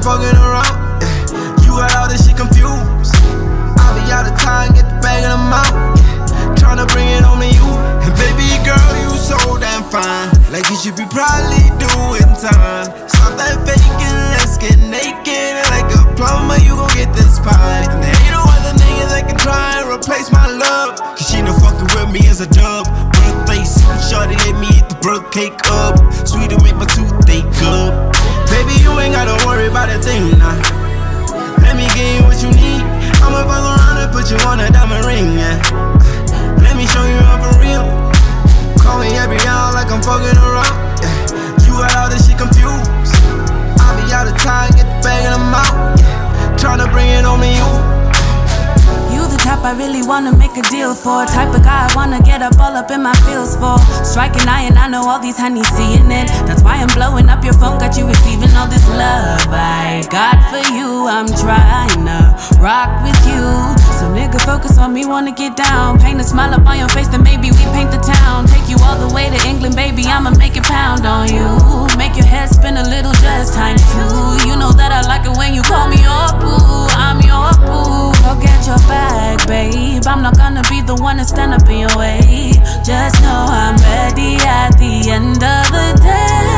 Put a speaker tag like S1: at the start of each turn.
S1: fucking around. You got all this shit confused. I'll be out of time, get the bag in the mouth. Tryna bring it on to you. And baby girl, you so damn fine. Like you should be probably doing time. Stop that faking, let's get naked. And like a plumber, you gon' get this pie. And there ain't no other niggas that can try and replace my love. Cause she no fucking with me as a dub. Birthday suit, shorty let me eat the birth cake up. Sweet to make my toothache up. Baby, you ain't gotta worry about a thing now. Let me give you what you need. I'ma fuck around and put you on a diamond ring, yeah. Let me show you I'm for real. Call me every hour like I'm fucking around, yeah. You got all this shit confused. I'll be out of time, get the bag in the mouth, yeah. Tryna bring it on to you.
S2: You the type I really wanna make a deal for. Type of guy I wanna get up all up in my feels for. Striking iron, I know all these honeys seeing it. That's why I'm blowing up your phone, got you receiving all this love I got for you. I'm trying to rock with you. So nigga, focus on me, wanna get down. Paint a smile up on your face, then maybe we paint the town. Take you all the way to England, baby, I'ma make it pound on you. Make your head spin a little, just times two. You know that I like it when you call me your boo. I'm your boo. Go get your bag, babe. I'm not gonna be the one to stand up in your way. Just know I'm ready at the end of the day.